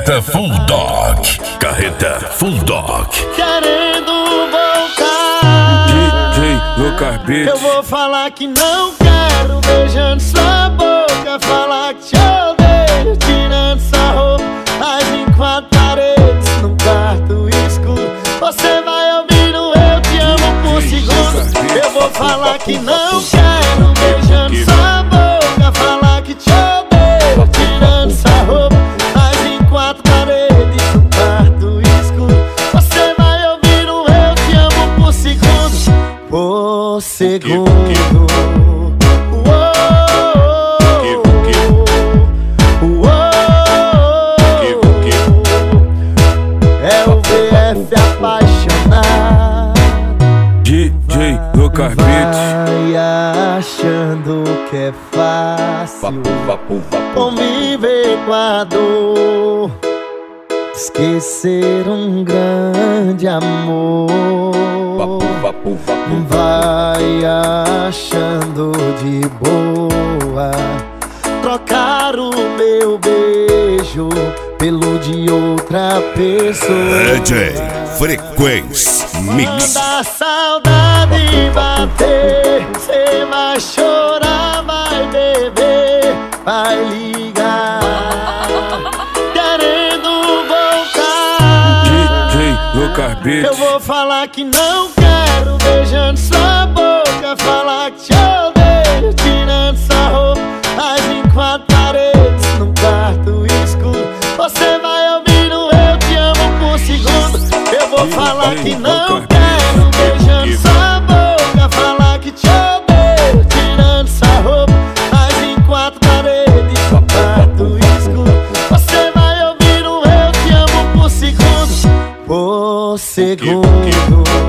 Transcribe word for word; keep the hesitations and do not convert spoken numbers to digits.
Carreta Full Dog. Carreta Full Dog. Querendo voltar, D J Lucas Beats. eu vou falar que não quero, beijando sua boca. Falar que te odeio, tirando sua roupa. Mas em quatro paredes, num quarto escuro, você vai ouvindo eu te amo por segundo. Eu vou falar que não quero, beijando sua boca. Falar que te odeio, tirando sua roupa. Mas em quatro paredes, num quarto escuro, você vai ouvindo eu te amo por segundo. Por segundo. D J Lucas Beats. Vai achando que é fácil conviver com a dor, esquecer um grande amor. Vai achando de boa trocar o meu beijo pelo de outra pessoa. D J Frequência Mix. Quando a saudade bater, cê vai chorar, vai beber, vai ligar, querendo voltar. D J Lucas Beats. Eu vou falar que não quero, beijando sua boca. Falar que te odeio, tirando sua roupa. Mas em quatro paredes, num quarto escuro, você vai ouvindo eu te amo por segundo. Eu vou falar que não quero, beijando sua boca. Falar que te odeio, tirando sua roupa. Mas em quatro paredes, num quarto escuro, você vai ouvindo eu te amo por segundo. Por segundo.